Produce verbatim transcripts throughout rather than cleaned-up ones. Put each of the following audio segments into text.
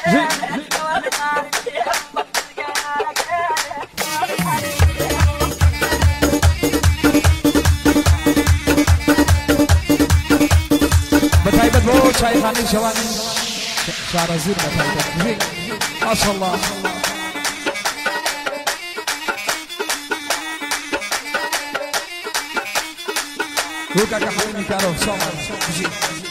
بتايبت بو شاي خاني شواني شعر زير بتايبت ما شاء الله روكا كحليني كارو سوما بجي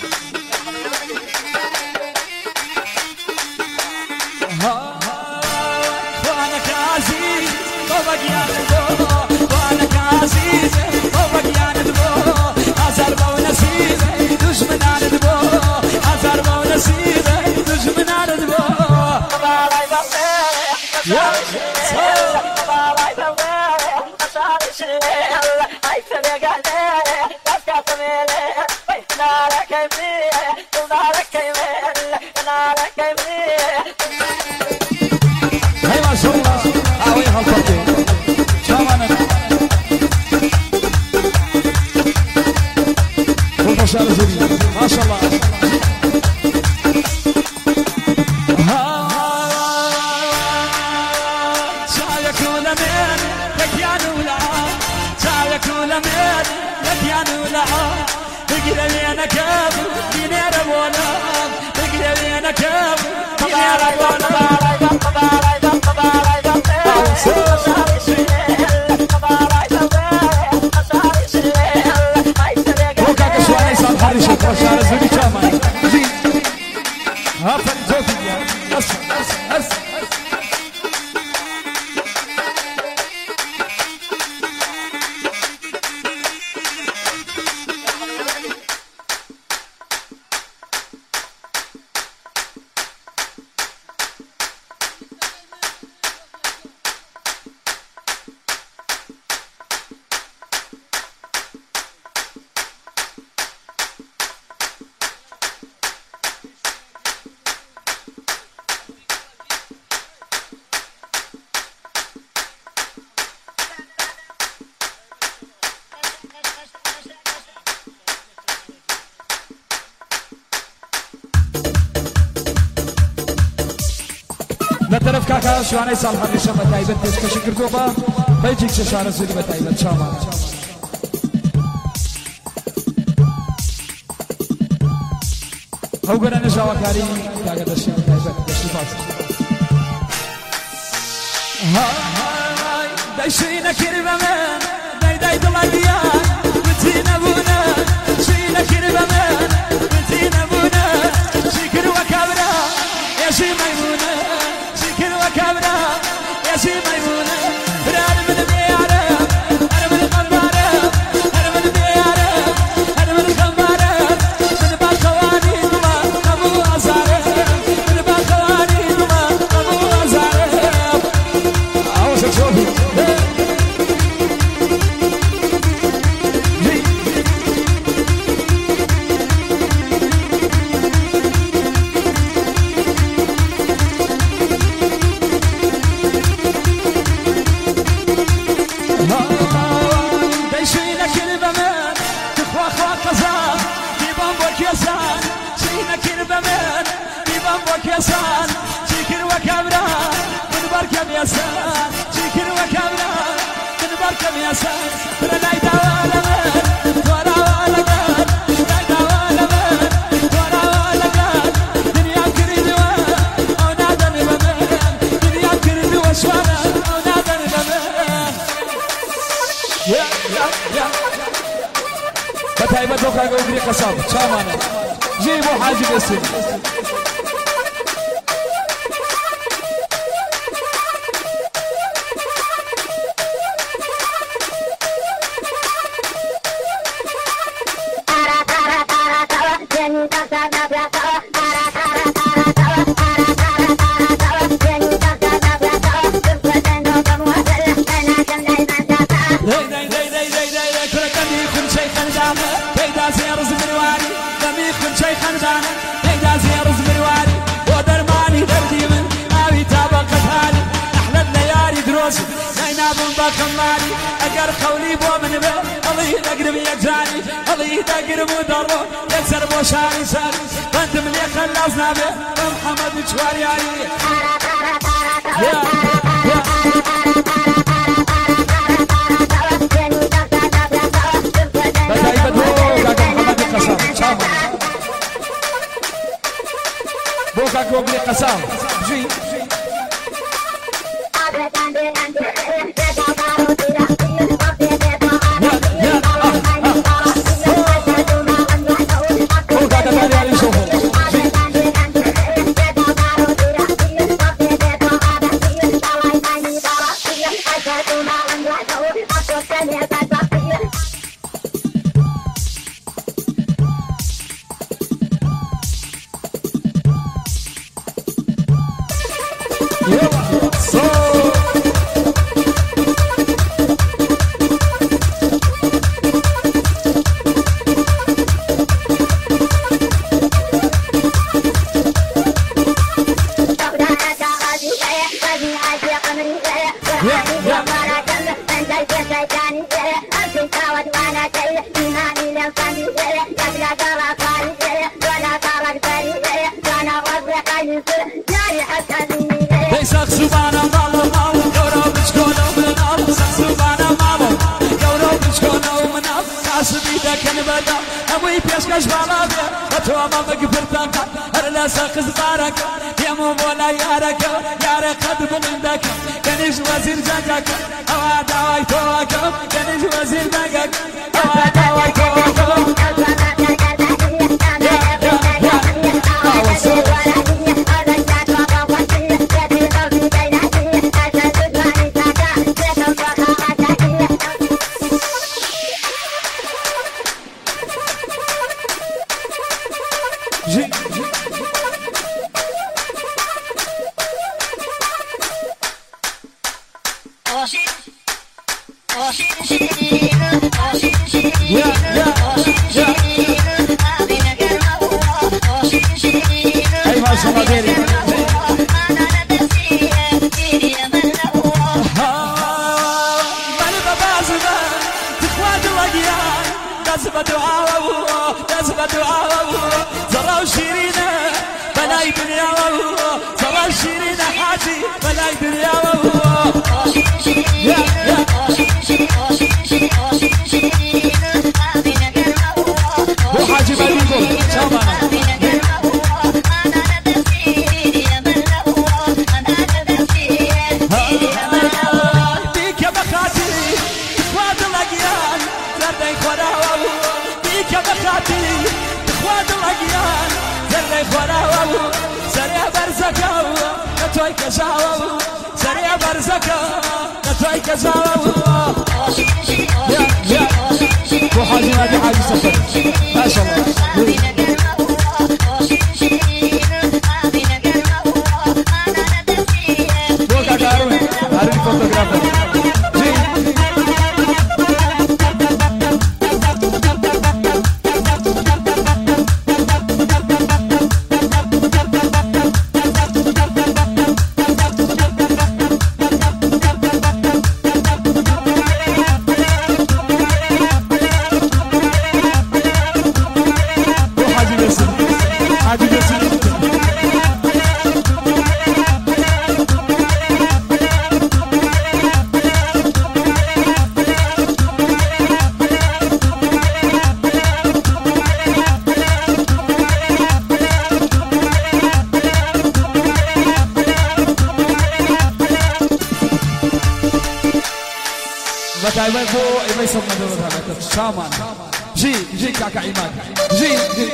وانك عزيز بابك يا ندبو وانك عزيز بابك يا ندبو أزر ونسيبه دشمن على ندبو أزر ونسيبه دشمن على ندبو يا هاي ما شاء الله هاوي هالطريق شامانا والمشارة زرية ما شاء الله شايك ولا من لكيان ولا شايك ولا من لكيان ولا تقرأ لي أنا كابو دينير أبونا تقرأ لي أنا كابو دينير أبونا وشارة زوجي كمان جي هافن زوجي يا أس أس أس لطرف كاكا شواني سالخان نشا بتايبت تسكشي كردوبا بيجيك ششارة زودي بتايبت شاما هو قرأ نشاوة كاري كاكا دشي بتايبت دشي فاسد هاي دايشينا كربا من داي داي دلاليان بتينا بونا شينا كربا من بتينا بونا شكر وكابرا يا شي ميمونة وكابرا يا سي ميمونة فرار من ديارة أنا من قلبارة أنا من ديارة أنا من قلبارة من بالخواني ما أبو أزارة من بالخواني ما أبو أزارة عاوزك شوفي يسان شكر وكبرى من بركب يسان شكر وكبرى من بركب يسان لا يداوى من ولا ولا قال لا يداوى من ولا ولا قال دنيا كردوا أو نادني بمن دنيا كردوا شوانا أو نادني بمن يا يا يا بتايبة دوكا قوي قصاب شامانا جيبوا حاجة بسم شيخا دانا بيدا زير زمرواني دميخ شيخا دانا بيدا زير زمرواني بخماري اگر خولي بو من بي الله يقرب يا جاني الله يقرب ودرو يسر بو شاري ساري بنت من يخلصنا به محمد شواري علي يا بدأي بدو كاكا محمد القسام شامل بوكا كوبلي قسام جي ساقز بارك يا مو ولا يارك يارك قد بلندك كنيش وزير جاكك او داوي توك كنيش وزير جاكك او داوي توك شامان جي جي كاكا عماد جي جي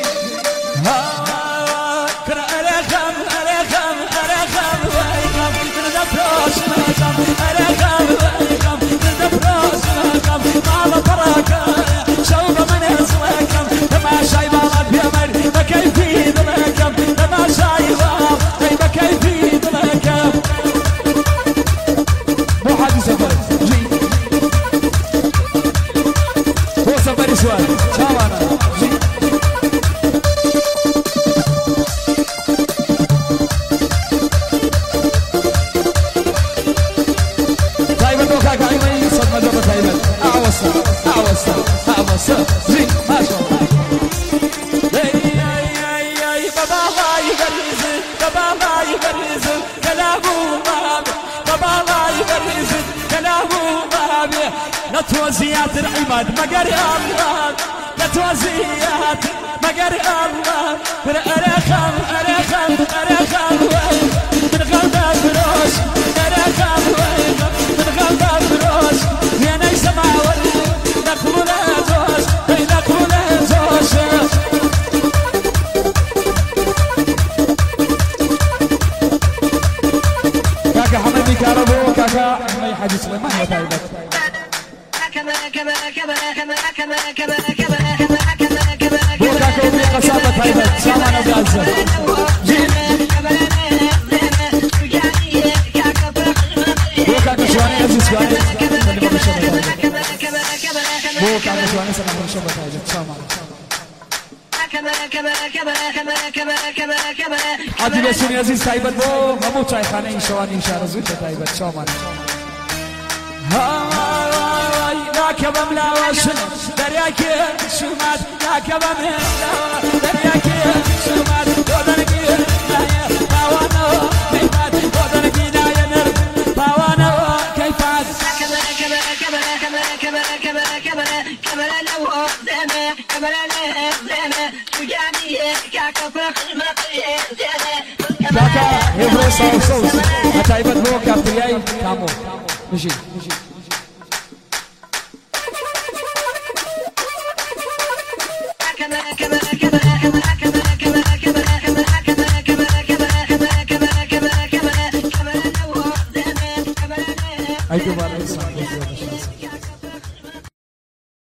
ها كرا أرخم أرخم أرخم وأرخم من دبروس أرخم أرخم وأرخم من دبروس أرخم ما بفرق شوق من يسركم ما شايبات بيمر بكيفي ذلكم ما شايبات أي بكيفي ذلكم مو حد سفر جي هو سفر سؤال شامانا جي بابا يبرز كلامه ما بابا يبرز كلامه ما لتوزيات العباد مقر الله لتوزيات مقر الله أرخم أرخم أرخم من غلبة بروش أرخم من غلبة بروش يا نيس معول نقول زوج نقول زوج كاكا حمدي كاربو كاكا حمي حاجي سليمان يا تايبت بوكاكا ومي قصابة تايبت سامان وقازة بوكاكا شواني عزيز شواني بوكاكا شواني سنة مرشبة تايبت سامان عادي بسوني عزيز تايبت بو همو چای خانه شواني شارزوی تايبت سامان راكب ملاوشن درياك شمات راكب ملاوشن درياك شمات ودنك لا باوانا كيفات ودنك لا ينر باوانا كيفات كبر كبر كبر كبر كبر كبر كبر كبر لو زين كبر له زين تجاني كاكا كاكا هيبرو صوص صوص هتايبت بو كابتياي كامو مشي مشي كبر كبر كبر كبر